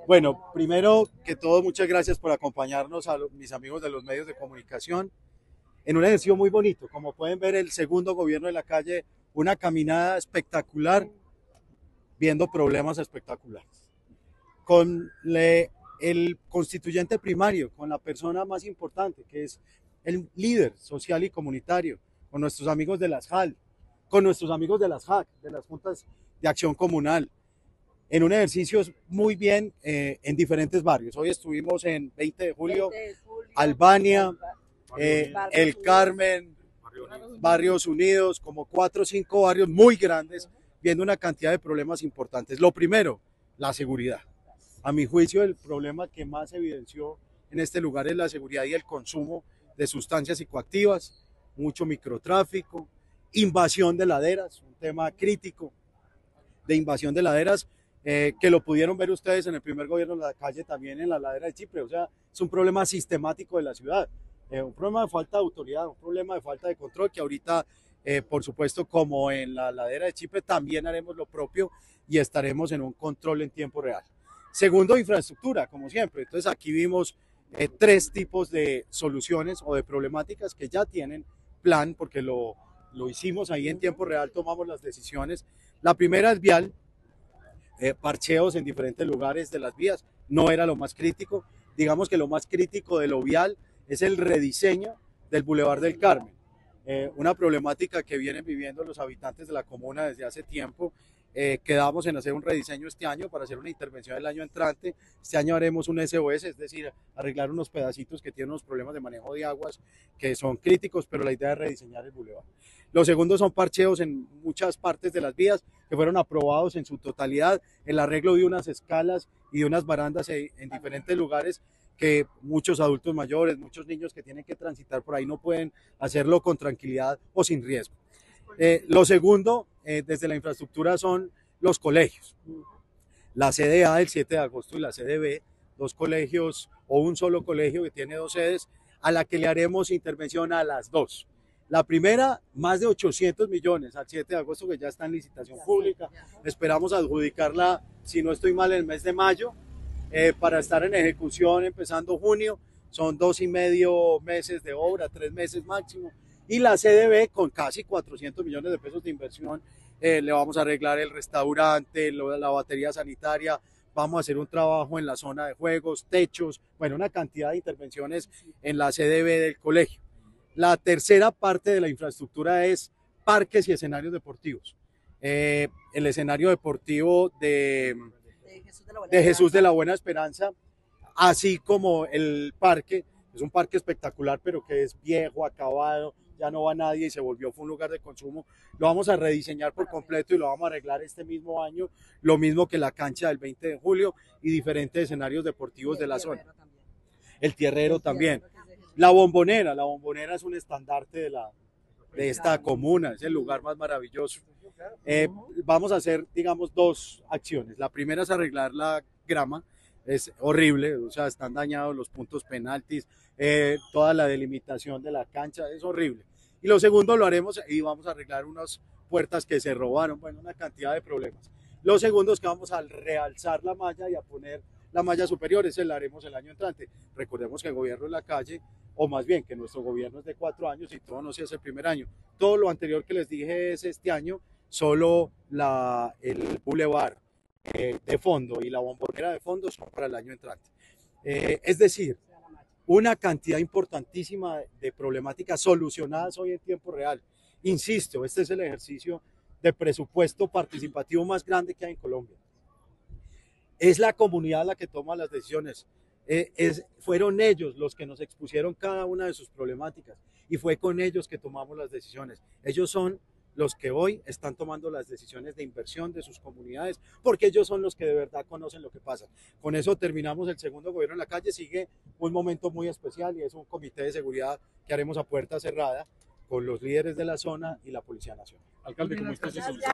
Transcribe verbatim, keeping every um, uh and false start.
Bueno, primero que todo, muchas gracias por acompañarnos a los, mis amigos de los medios de comunicación en un ejercicio muy bonito. Como pueden ver, el segundo gobierno de la calle, una caminada espectacular, viendo problemas espectaculares. Con le, el constituyente primario, con la persona más importante, que es el líder social y comunitario, con nuestros amigos de las J A L, con nuestros amigos de las J A C, de las juntas de acción comunal, en un ejercicio muy bien eh, en diferentes barrios. Hoy estuvimos en veinte de julio, Albania, eh, El Carmen, Barrios Unidos, como cuatro o cinco barrios muy grandes, viendo una cantidad de problemas importantes. Lo primero, la seguridad. A mi juicio, el problema que más evidenció en este lugar es la seguridad y el consumo de sustancias psicoactivas, mucho microtráfico, invasión de laderas, un tema crítico de invasión de laderas, eh, que lo pudieron ver ustedes en el primer gobierno de la calle, también en la ladera de Chipre. O sea, es un problema sistemático de la ciudad, eh, un problema de falta de autoridad, un problema de falta de control, que ahorita, eh, por supuesto, como en la ladera de Chipre, también haremos lo propio y estaremos en un control en tiempo real. Segundo, infraestructura, como siempre. Entonces aquí vimos eh, tres tipos de soluciones o de problemáticas que ya tienen plan, porque lo, lo hicimos ahí en tiempo real, tomamos las decisiones. La primera es vial, eh, parcheos en diferentes lugares de las vías, no era lo más crítico. Digamos que lo más crítico de lo vial es el rediseño del Boulevard del Carmen, eh, una problemática que vienen viviendo los habitantes de la comuna desde hace tiempo. Eh, quedamos en hacer un rediseño este año para hacer una intervención el año entrante. Este año haremos un S O S, es decir, arreglar unos pedacitos que tienen unos problemas de manejo de aguas que son críticos, pero la idea es rediseñar el bulevar. Los segundos son parcheos en muchas partes de las vías que fueron aprobados en su totalidad, el arreglo de unas escalas y de unas barandas en diferentes lugares que muchos adultos mayores, muchos niños que tienen que transitar por ahí no pueden hacerlo con tranquilidad o sin riesgo. Eh, lo segundo, eh, desde la infraestructura, son los colegios. La C D A del siete de agosto y la C D B, dos colegios o un solo colegio que tiene dos sedes, a la que le haremos intervención a las dos. La primera, más de ochocientos millones al siete de agosto, que ya está en licitación pública. Esperamos adjudicarla, si no estoy mal, en el mes de mayo, eh, para estar en ejecución empezando junio. Son dos y medio meses de obra, tres meses máximo. Y la C D B, con casi cuatrocientos millones de pesos de inversión, eh, le vamos a arreglar el restaurante, lo, la batería sanitaria, vamos a hacer un trabajo en la zona de juegos, techos, bueno, una cantidad de intervenciones en la C D B del colegio. La tercera parte de la infraestructura es parques y escenarios deportivos. Eh, el escenario deportivo de, de Jesús de la Buena Esperanza, así como el parque, es un parque espectacular, pero que es viejo, acabado, ya no va nadie y se volvió, fue un lugar de consumo. Lo vamos a rediseñar por completo y lo vamos a arreglar este mismo año, lo mismo que la cancha del veinte de julio y diferentes escenarios deportivos de la zona. El Tierrero también. La Bombonera, la Bombonera es un estandarte de, la, de esta comuna, es el lugar más maravilloso. Eh, vamos a hacer, digamos, dos acciones. La primera es arreglar la grama, es horrible, o sea, están dañados los puntos penaltis, eh, toda la delimitación de la cancha, es horrible. Y lo segundo lo haremos y vamos a arreglar unas puertas que se robaron, bueno, una cantidad de problemas. Lo segundo es que vamos a realzar la malla y a poner la malla superior, ese la haremos el año entrante. Recordemos que el gobierno de la calle, o más bien que nuestro gobierno es de cuatro años y todo no se hace el primer año. Todo lo anterior que les dije es este año, solo la, el bulevar eh, de fondo y la bombonera de fondo son para el año entrante. Eh, es decir, una cantidad importantísima de problemáticas solucionadas hoy en tiempo real. Insisto, este es el ejercicio de presupuesto participativo más grande que hay en Colombia. Es la comunidad la que toma las decisiones. Eh, es, fueron ellos los que nos expusieron cada una de sus problemáticas y fue con ellos que tomamos las decisiones. Ellos son los que hoy están tomando las decisiones de inversión de sus comunidades, porque ellos son los que de verdad conocen lo que pasa. Con eso terminamos el segundo gobierno en la calle. Sigue un momento muy especial y es un comité de seguridad que haremos a puerta cerrada con los líderes de la zona y la Policía Nacional. Alcalde, ¿cómo está su